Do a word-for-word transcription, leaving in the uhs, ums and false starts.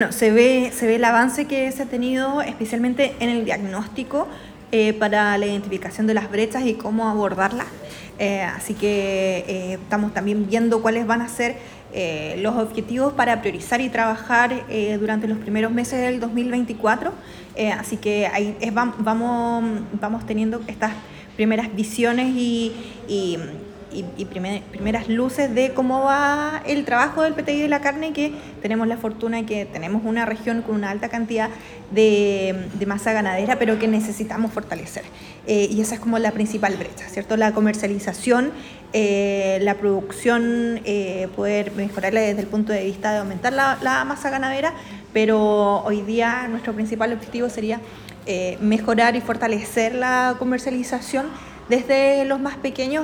Bueno, se ve, se ve el avance que se ha tenido especialmente en el diagnóstico eh, para la identificación de las brechas y cómo abordarlas. Eh, así que eh, estamos también viendo cuáles van a ser eh, los objetivos para priorizar y trabajar eh, durante los primeros meses del dos mil veinticuatro. Eh, así que ahí es, vamos, vamos teniendo estas primeras visiones y, y y, y primer, primeras luces de cómo va el trabajo del P T I de la carne, que tenemos la fortuna de que tenemos una región con una alta cantidad de, de masa ganadera, pero que necesitamos fortalecer. Eh, y esa es como la principal brecha, ¿cierto? La comercialización, eh, la producción, eh, poder mejorarla desde el punto de vista de aumentar la, la masa ganadera, pero hoy día nuestro principal objetivo sería eh, mejorar y fortalecer la comercialización desde los más pequeños